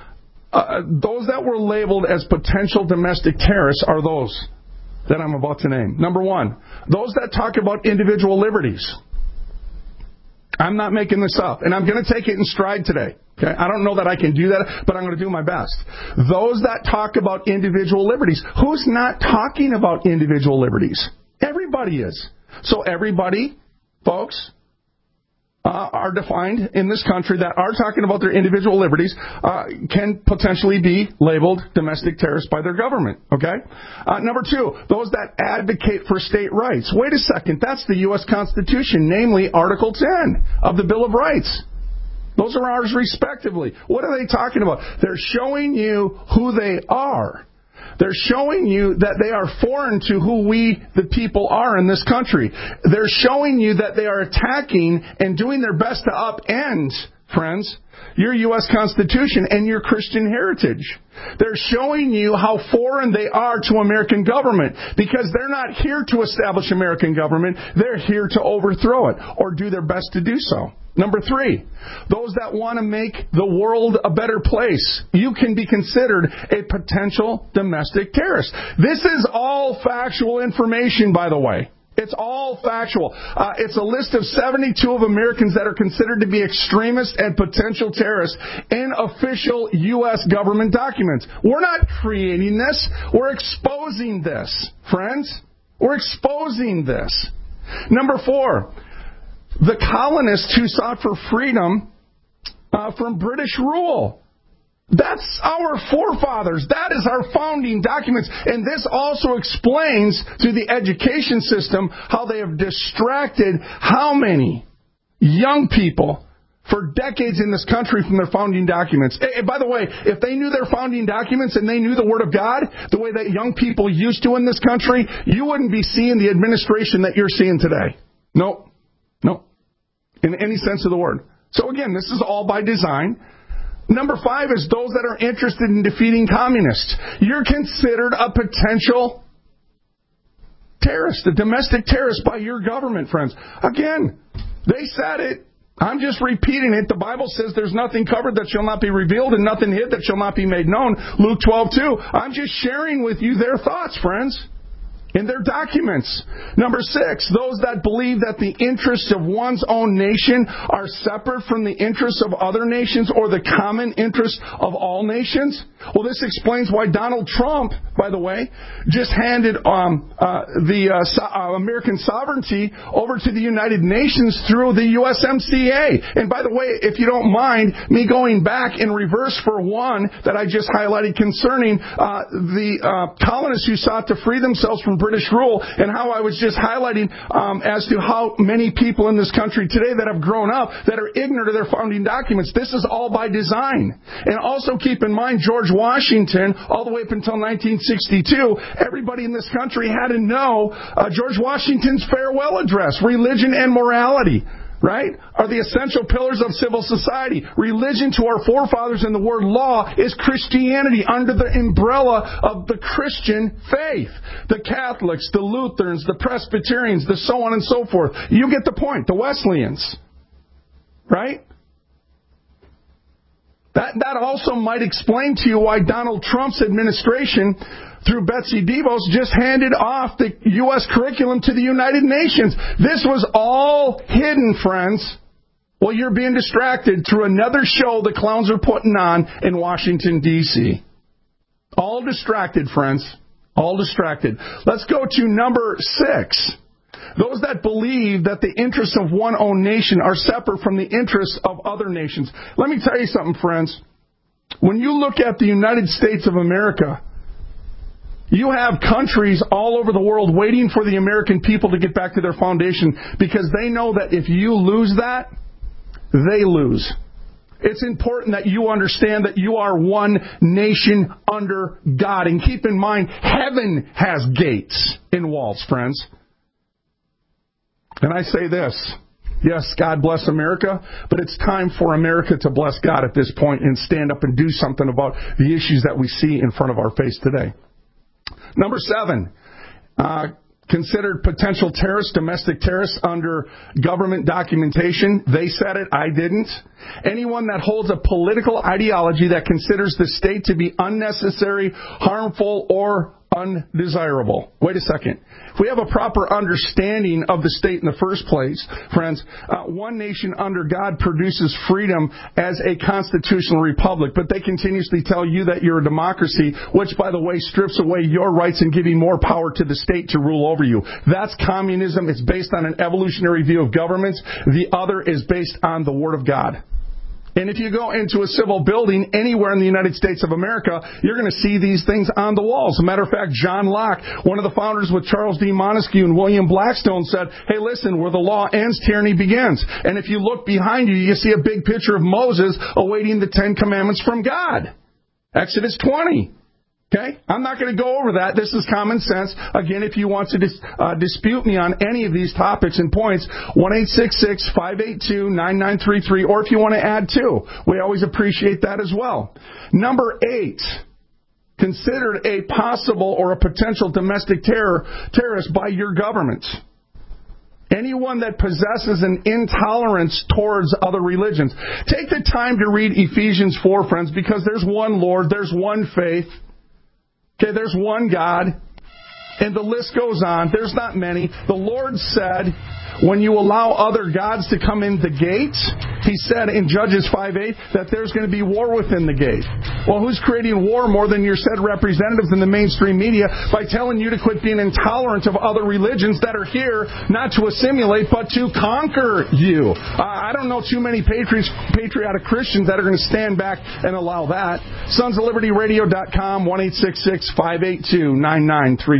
Uh, those that were labeled as potential domestic terrorists are those that I'm about to name. Number one, those that talk about individual liberties. I'm not making this up, and I'm going to take it in stride today. Okay? I don't know that I can do that, but I'm going to do my best. Those that talk about individual liberties. Who's not talking about individual liberties? Everybody is. So everybody, folks, uh, are defined in this country that are talking about their individual liberties uh, can potentially be labeled domestic terrorists by their government. Okay? Uh, number two, those that advocate for state rights. Wait a second. That's the U S Constitution, namely Article ten of the Bill of Rights. Those are ours respectively. What are they talking about? They're showing you who they are. They're showing you that they are foreign to who we, the people, are in this country. They're showing you that they are attacking and doing their best to upend, friends, your U S Constitution and your Christian heritage. They're showing you how foreign they are to American government because they're not here to establish American government. They're here to overthrow it or do their best to do so. Number three, those that want to make the world a better place. You can be considered a potential domestic terrorist. This is all factual information, by the way. It's all factual. Uh, it's a list of seventy-two of Americans that are considered to be extremists and potential terrorists in official U S government documents. We're not creating this. We're exposing this, friends. We're exposing this. Number four, the colonists who sought for freedom uh, from British rule. That's our forefathers. That is our founding documents. And this also explains through the education system how they have distracted how many? young people for decades in this country from their founding documents. And by the way, if they knew their founding documents and they knew the Word of God the way that young people used to in this country, you wouldn't be seeing the administration that you're seeing today. Nope. Nope. In any sense of the word. So again, this is all by design. Number five is those that are interested in defeating communists. You're considered a potential terrorist, a domestic terrorist by your government, friends. Again, they said it. I'm just repeating it. The Bible says there's nothing covered that shall not be revealed and nothing hid that shall not be made known. Luke twelve two. I'm just sharing with you their thoughts, friends, in their documents. Number six, those that believe that the interests of one's own nation are separate from the interests of other nations or the common interests of all nations. Well, this explains why Donald Trump, by the way, just handed um, uh, the uh, so- uh, American sovereignty over to the United Nations through the U S M C A. And by the way, if you don't mind me going back in reverse for one that I just highlighted concerning uh, the uh, colonists who sought to free themselves from British rule, and how I was just highlighting um, as to how many people in this country today that have grown up that are ignorant of their founding documents. This is all by design. And also keep in mind, George Washington, all the way up until nineteen sixty-two, everybody in this country had to know uh, George Washington's farewell address, religion and morality. Right? Are the essential pillars of civil society. Religion to our forefathers in the word law is Christianity under the umbrella of the Christian faith. The Catholics, the Lutherans, the Presbyterians, the so on and so forth. You get the point. The Wesleyans. Right? That, that also might explain to you why Donald Trump's administration, through Betsy DeVos, just handed off the U S curriculum to the United Nations. This was all hidden, friends. Well, you're being distracted through another show the clowns are putting on in Washington, D C All distracted, friends. All distracted. Let's go to number six. Those that believe that the interests of one own nation are separate from the interests of other nations. Let me tell you something, friends. When you look at the United States of America, you have countries all over the world waiting for the American people to get back to their foundation because they know that if you lose that, they lose. It's important that you understand that you are one nation under God. And keep in mind, heaven has gates and walls, friends. And I say this, yes, God bless America, but it's time for America to bless God at this point and stand up and do something about the issues that we see in front of our face today. Number seven, uh, considered potential terrorists, domestic terrorists under government documentation. They said it, I didn't. Anyone that holds a political ideology that considers the state to be unnecessary, harmful, or undesirable. Wait a second. If we have a proper understanding of the state in the first place, friends, uh, one nation under God produces freedom as a constitutional republic, but they continuously tell you that you're a democracy, which, by the way, strips away your rights and giving more power to the state to rule over you. That's communism. It's based on an evolutionary view of governments. The other is based on the Word of God. And if you go into a civil building anywhere in the United States of America, you're going to see these things on the walls. As a matter of fact, John Locke, one of the founders with Charles D. Montesquieu and William Blackstone, said, hey, listen, where the law ends, tyranny begins. And if you look behind you, you see a big picture of Moses awaiting the Ten Commandments from God. Exodus twenty. Okay? I'm not going to go over that. This is common sense. Again, if you want to dis, uh, dispute me on any of these topics and points, one eight six six, five eight two, nine nine three three, or if you want to add to, we always appreciate that as well. Number eight, considered a possible or a potential domestic terror terrorist by your government. Anyone that possesses an intolerance towards other religions. Take the time to read Ephesians four, friends, because there's one Lord, there's one faith. Okay, there's one God, and the list goes on. There's not many. The Lord said, when you allow other gods to come in the gates, He said in Judges five eight that there's going to be war within the gate. Well, who's creating war more than your said representatives in the mainstream media by telling you to quit being intolerant of other religions that are here not to assimilate but to conquer you? Uh, I don't know too many patriots, patriotic Christians that are going to stand back and allow that. Sons of Liberty Radio dot com, one eight six six, five eight two, nine nine three three.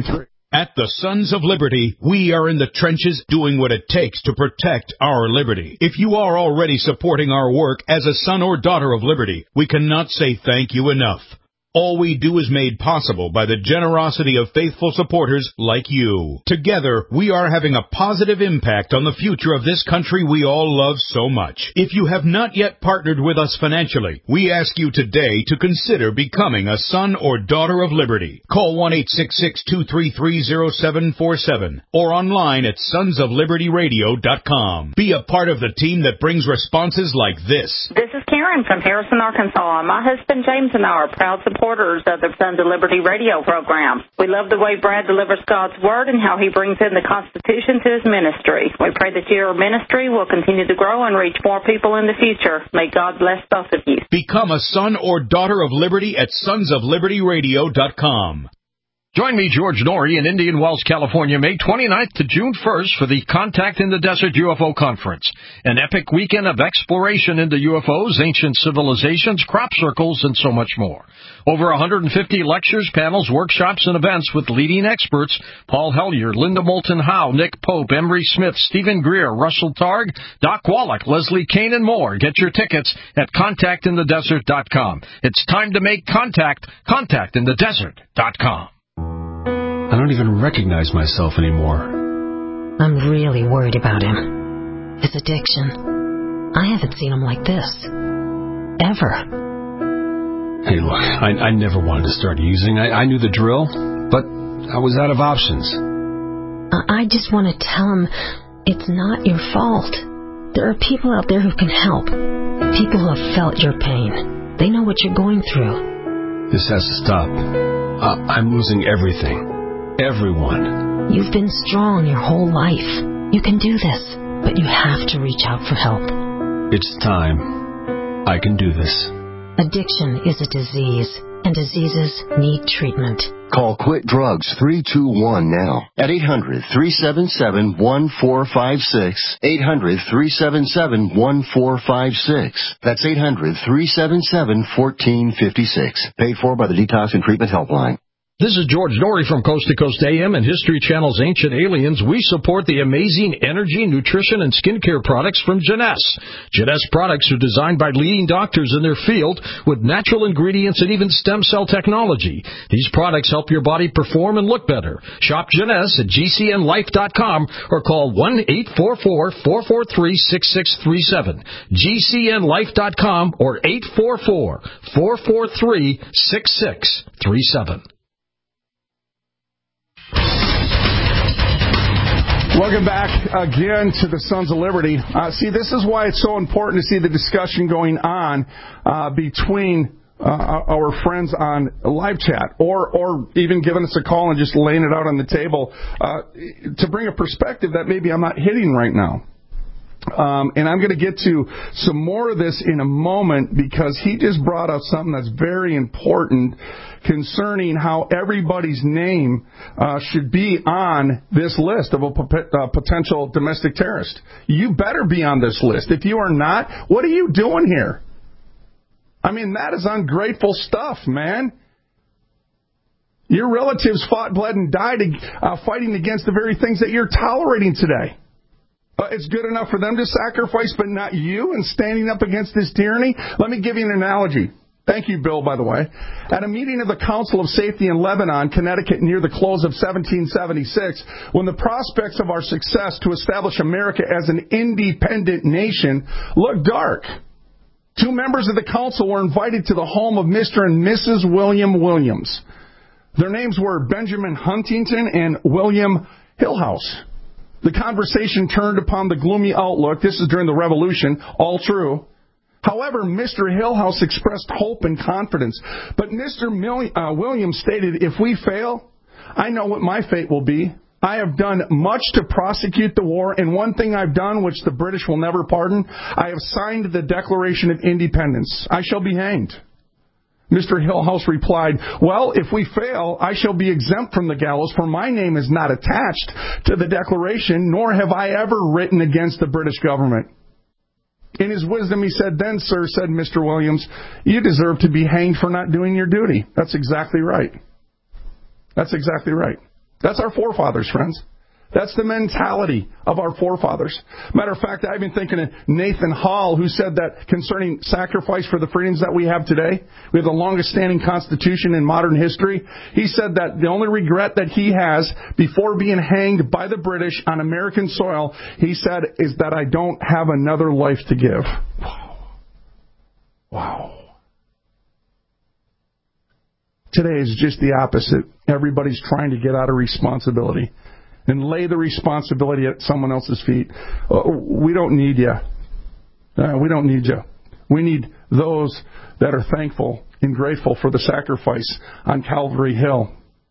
At the Sons of Liberty, we are in the trenches doing what it takes to protect our liberty. If you are already supporting our work as a son or daughter of liberty, we cannot say thank you enough. All we do is made possible by the generosity of faithful supporters like you. Together, we are having a positive impact on the future of this country we all love so much. If you have not yet partnered with us financially, we ask you today to consider becoming a son or daughter of liberty. Call one eight six six, two three three, zero seven four seven or online at sons of liberty radio dot com. Be a part of the team that brings responses like this.
This is Karen from Harrison, Arkansas. My husband James and I are proud supporters of the Sons of Liberty radio program. We love the way Brad delivers God's Word and how he brings in the Constitution to his ministry. We pray that your ministry will continue to grow and reach more people in the future. May God bless both of you.
Become a son or daughter of liberty at sons of liberty radio dot com.
Join me, George Norrie, in Indian Wells, California, May twenty-ninth to June first for the Contact in the Desert U F O Conference, an epic weekend of exploration into U F Os, ancient civilizations, crop circles, and so much more. Over one hundred fifty lectures, panels, workshops, and events with leading experts: Paul Hellyer, Linda Moulton Howe, Nick Pope, Emery Smith, Stephen Greer, Russell Targ, Doc Wallach, Leslie Kane, and more. Get your tickets at contact in the desert dot com. It's time to make contact. contact in the desert dot com.
I don't even recognize myself anymore.
I'm really worried about him. His addiction. I haven't seen him like this. Ever.
Hey, look, I, I never wanted to start using. I, I knew the drill, but I was out of options.
I, I just want to tell him it's not your fault. There are people out there who can help. People who have felt your pain. They know what you're going through.
This has to stop. Uh, I'm losing everything. Everyone.
You've been strong your whole life. You can do this, but you have to reach out for help.
It's time. I can do this.
Addiction is a disease, and diseases need treatment.
Call Quit Drugs three two one now at eight hundred, three seven seven, one four five six. eight hundred, three seven seven, one four five six. That's eight hundred, three seven seven, one four five six. Paid for by the Detox and Treatment Helpline.
This is George Norrie from Coast to Coast A M and History Channel's Ancient Aliens. We support the amazing energy, nutrition, and skincare products from Jeunesse. Jeunesse products are designed by leading doctors in their field with natural ingredients and even stem cell technology. These products help your body perform and look better. Shop Jeunesse at G C N life dot com or call one eight four four, four four three, six six three seven. G C N life dot com or eight four four, four four three, six six three seven.
Welcome back again to the Sons of Liberty. Uh, see, this is why it's so important to see the discussion going on uh, between uh, our friends on live chat, or or even giving us a call and just laying it out on the table uh, to bring a perspective that maybe I'm not hitting right now. Um, and I'm going to get to some more of this in a moment, because he just brought up something that's very important concerning how everybody's name uh, should be on this list of a uh, potential domestic terrorist. You better be on this list. If you are not, what are you doing here? I mean, that is ungrateful stuff, man. Your relatives fought, bled, and died uh, fighting against the very things that you're tolerating today. Uh, it's good enough for them to sacrifice, but not you, and standing up against this tyranny? Let me give you an analogy. Thank you, Bill, by the way. At a meeting of the Council of Safety in Lebanon, Connecticut, near the close of seventeen seventy-six, when the prospects of our success to establish America as an independent nation looked dark, two members of the council were invited to the home of Mister and Missus William Williams. Their names were Benjamin Huntington and William Hillhouse. The conversation turned upon the gloomy outlook. This is during the Revolution, all true. However, Mister Hillhouse expressed hope and confidence. But Mister Mil- uh, Williams stated, if we fail, I know what my fate will be. I have done much to prosecute the war, and one thing I've done which the British will never pardon, I have signed the Declaration of Independence. I shall be hanged. Mister Hillhouse replied, well, if we fail, I shall be exempt from the gallows, for my name is not attached to the Declaration, nor have I ever written against the British government. In his wisdom, he said, then, sir, said Mister Williams, you deserve to be hanged for not doing your duty. That's exactly right. That's exactly right. That's our forefathers, friends. That's the mentality of our forefathers. Matter of fact, I've been thinking of Nathan Hall, who said that concerning sacrifice for the freedoms that we have today. We have the longest standing constitution in modern history. He said that the only regret that he has before being hanged by the British on American soil, he said, is that I don't have another life to give. Wow. Wow. Today is just the opposite. Everybody's trying to get out of responsibility and lay the responsibility at someone else's feet. We don't need you. Uh, we don't need you. We need those that are thankful and grateful for the sacrifice on Calvary Hill.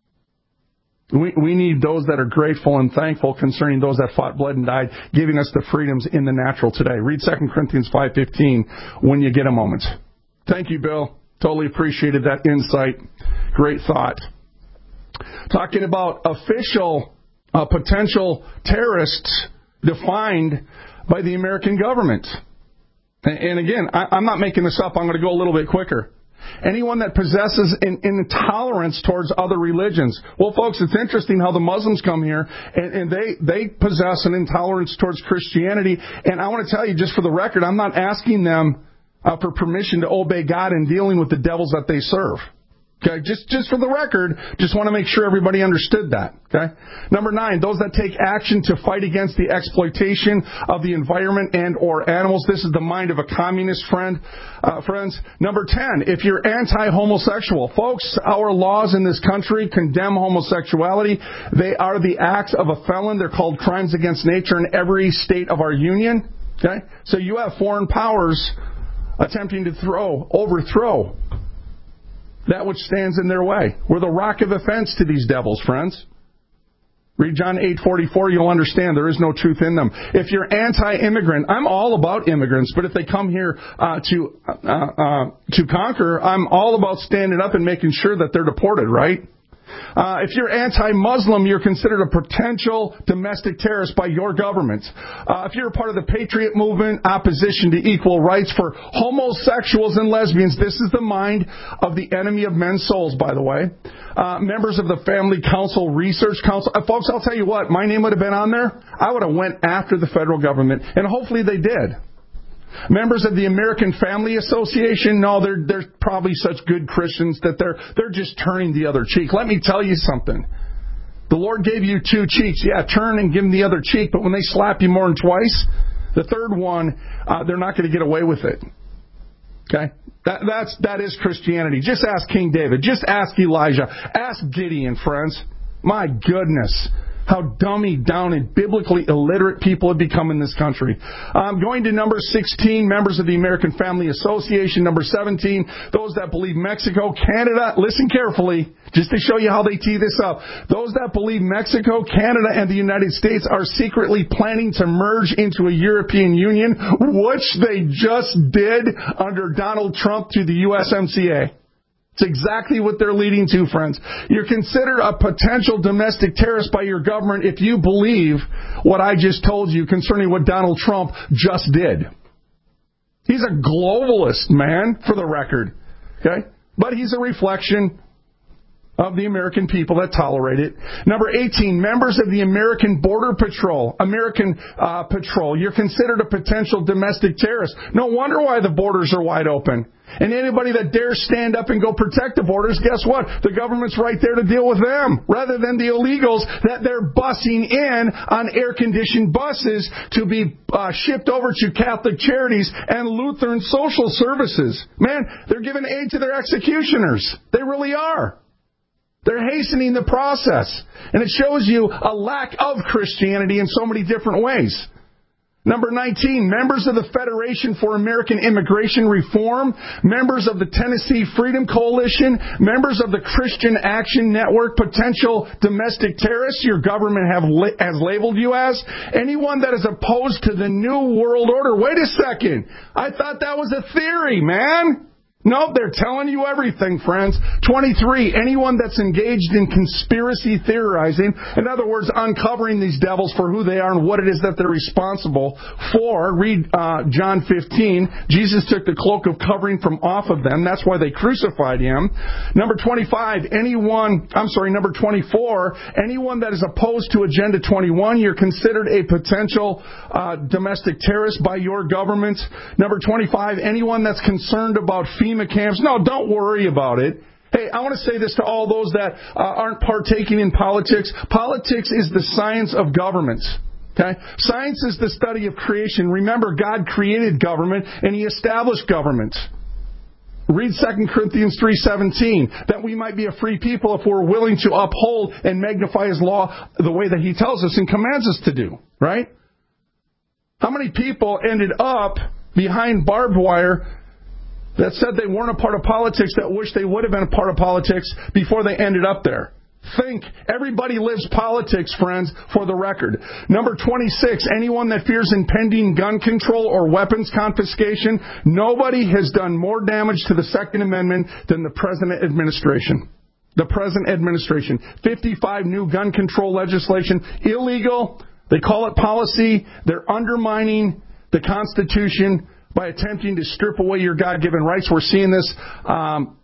We, we need those that are grateful and thankful concerning those that fought, bled, and died, giving us the freedoms in the natural today. Read Second Corinthians five fifteen when you get a moment. Thank you, Bill. Totally appreciated that insight. Great thought. Talking about official Uh, potential terrorists defined by the American government. And, and again, I, I'm not making this up. I'm going to go a little bit quicker. Anyone that possesses an intolerance towards other religions. Well, folks, it's interesting how the Muslims come here and, and they, they possess an intolerance towards Christianity. And I want to tell you, just for the record, I'm not asking them uh, for permission to obey God in dealing with the devils that they serve. Okay, just, just for the record, just want to make sure everybody understood that. Okay? Number nine, those that take action to fight against the exploitation of the environment and or animals. This is the mind of a communist friend, uh, friends. Number ten, if you're anti-homosexual. Folks, our laws in this country condemn homosexuality. They are the acts of a felon. They're called crimes against nature in every state of our union. Okay? So you have foreign powers attempting to throw, overthrow that which stands in their way. We're the rock of offense to these devils, friends. Read John eight forty-four, you'll understand there is no truth in them. If you're anti-immigrant, I'm all about immigrants, but if they come here uh, to uh, uh, to conquer, I'm all about standing up and making sure that they're deported, right? Uh, if you're anti-Muslim, you're considered a potential domestic terrorist by your government. Uh, if you're a part of the Patriot movement, opposition to equal rights for homosexuals and lesbians, this is the mind of the enemy of men's souls, by the way. Uh, members of the Family Council Research Council. Uh, folks, I'll tell you what, my name would have been on there. I would have went after the federal government, and hopefully they did. Members of the American Family Association, no, they're, they're probably such good Christians that they're, they're just turning the other cheek. Let me tell you something. The Lord gave you two cheeks. Yeah, turn and give them the other cheek, but when they slap you more than twice, the third one, uh, they're not going to get away with it. Okay? That, that's, that is Christianity. Just ask King David. Just ask Elijah. Ask Gideon, friends. My goodness. How dummy down and biblically illiterate people have become in this country. Um, going to number sixteen, members of the American Family Association. Number seventeen, those that believe Mexico, Canada, listen carefully, just to show you how they tee this up. Those that believe Mexico, Canada, and the United States are secretly planning to merge into a European Union, which they just did under Donald Trump through the U S M C A. It's exactly what they're leading to, friends. You're considered a potential domestic terrorist by your government if you believe what I just told you concerning what Donald Trump just did. He's a globalist, man, for the record. Okay? But he's a reflection of the American people that tolerate it. Number eighteen, members of the American Border Patrol. American uh, Patrol. You're considered a potential domestic terrorist. No wonder why the borders are wide open. And anybody that dares stand up and go protect the borders, guess what? The government's right there to deal with them, rather than the illegals that they're busing in on air-conditioned buses to be uh, shipped over to Catholic Charities and Lutheran Social Services. Man, they're giving aid to their executioners. They really are. They're hastening the process. And it shows you a lack of Christianity in so many different ways. Number nineteen, members of the Federation for American Immigration Reform, members of the Tennessee Freedom Coalition, members of the Christian Action Network, potential domestic terrorists your government have has labeled you as, anyone that is opposed to the New World Order. Wait a second. I thought that was a theory, man. No, they're telling you everything, friends. twenty-three, anyone that's engaged in conspiracy theorizing, in other words, uncovering these devils for who they are and what it is that they're responsible for. Read uh, John fifteen. Jesus took the cloak of covering from off of them. That's why they crucified him. Number twenty-five, anyone, I'm sorry, number twenty-four, anyone that is opposed to Agenda twenty-one, you're considered a potential uh, domestic terrorist by your government. Number twenty-five, anyone that's concerned about FEMA camps, no, don't worry about it. Hey, I want to say this to all those that uh, aren't partaking in politics. Politics is the science of government. Okay? Science is the study of creation. Remember, God created government and He established government. Read Second Corinthians three seventeen, that we might be a free people if we're willing to uphold and magnify His law the way that He tells us and commands us to do. Right? How many people ended up behind barbed wire that said they weren't a part of politics, that wish they would have been a part of politics before they ended up there? Think. Everybody lives politics, friends, for the record. Number twenty-six, anyone that fears impending gun control or weapons confiscation, nobody has done more damage to the Second Amendment than the present administration. The present administration. fifty-five new gun control legislation. Illegal. They call it policy. They're undermining the Constitution by attempting to strip away your God-given rights. We're seeing this um,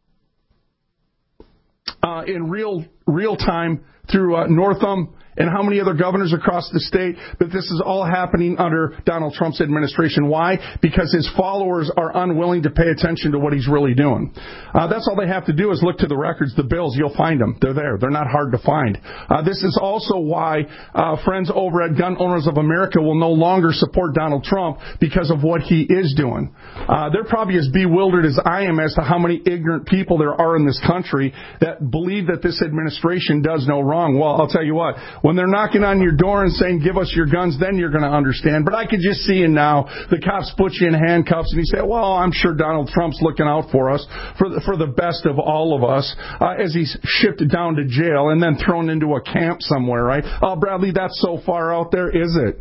uh, in real real time through uh, Northam and how many other governors across the state. But this is all happening under Donald Trump's administration. Why? Because his followers are unwilling to pay attention to what he's really doing. Uh, that's all they have to do is look to the records, the bills. You'll find them. They're there. They're not hard to find. Uh, this is also why uh, friends over at Gun Owners of America will no longer support Donald Trump because of what he is doing. Uh, they're probably as bewildered as I am as to how many ignorant people there are in this country that believe that this administration does no wrong. Well, I'll tell you what. When they're knocking on your door and saying, give us your guns, then you're going to understand. But I could just see it now. The cops put you in handcuffs and you say, well, I'm sure Donald Trump's looking out for us, for the, for the best of all of us, uh, as he's shipped down to jail and then thrown into a camp somewhere, right? Oh, Bradley, that's so far out there. Is it?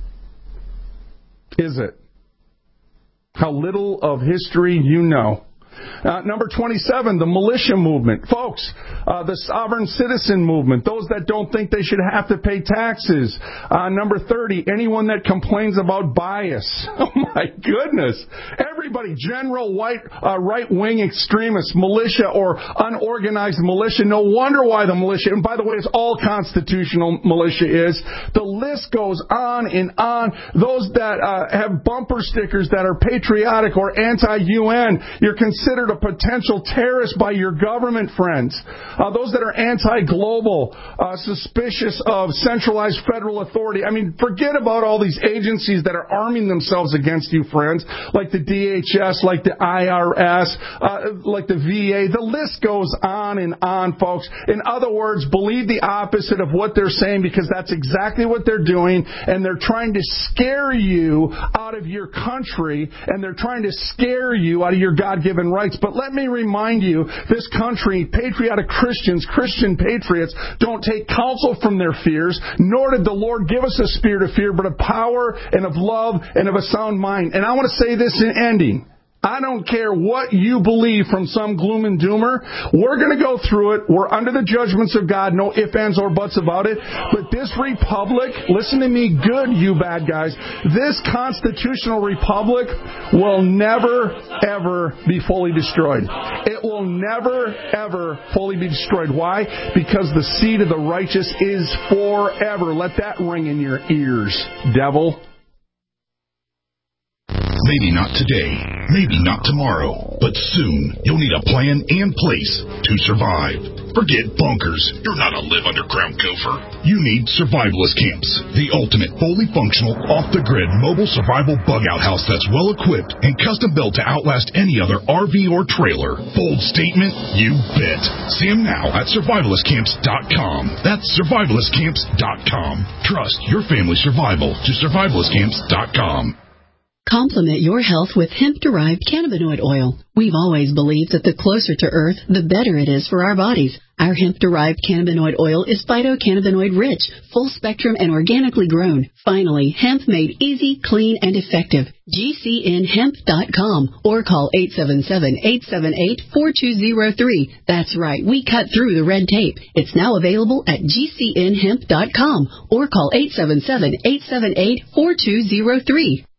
Is it? How little of history you know. Uh, number twenty-seven, the militia movement. Folks, uh, the sovereign citizen movement, those that don't think they should have to pay taxes. Uh, number thirty, anyone that complains about bias. Oh, my goodness. Everybody, general white, uh, right-wing extremists, militia or unorganized militia. No wonder why the militia, and by the way, it's all constitutional militia is. The list goes on and on. Those that uh, have bumper stickers that are patriotic or anti-U N, you're considered a potential terrorist by your government, friends. Uh, those that are anti-global, uh, suspicious of centralized federal authority. I mean, forget about all these agencies that are arming themselves against you, friends, like the D H S, like the I R S, uh, like the V A. The list goes on and on, folks. In other words, believe the opposite of what they're saying because that's exactly what they're doing, and they're trying to scare you out of your country, and they're trying to scare you out of your God-given rights. But let me remind you, this country, patriotic Christians, Christian patriots, don't take counsel from their fears, nor did the Lord give us a spirit of fear, but of power and of love and of a sound mind. And I want to say this in ending. I don't care what you believe from some gloom and doomer. We're going to go through it. We're under the judgments of God. No ifs, ands, or buts about it. But this republic, listen to me good, you bad guys, this constitutional republic will never, ever be fully destroyed. It will never, ever fully be destroyed. Why? Because the seed of the righteous is forever. Let that ring in your ears, devil.
Maybe not today, maybe not tomorrow, but soon you'll need a plan and place to survive. Forget bunkers. You're not a live underground gopher. You need survivalist camps, the ultimate fully functional, off-the-grid mobile survival bug-out house that's well-equipped and custom-built to outlast any other R V or trailer. Bold statement? You bet. See them now at survivalist camps dot com. That's survivalist camps dot com. Trust your family's survival to survivalist camps dot com.
Complement your health with hemp-derived cannabinoid oil. We've always believed that the closer to Earth, the better it is for our bodies. Our hemp-derived cannabinoid oil is phytocannabinoid-rich, full-spectrum, and organically grown. Finally, hemp made easy, clean, and effective. G C N hemp dot com or call eight seven seven, eight seven eight, four two zero three. That's right, we cut through the red tape. It's now available at G C N hemp dot com or call eight seven seven, eight seven eight, four two zero three.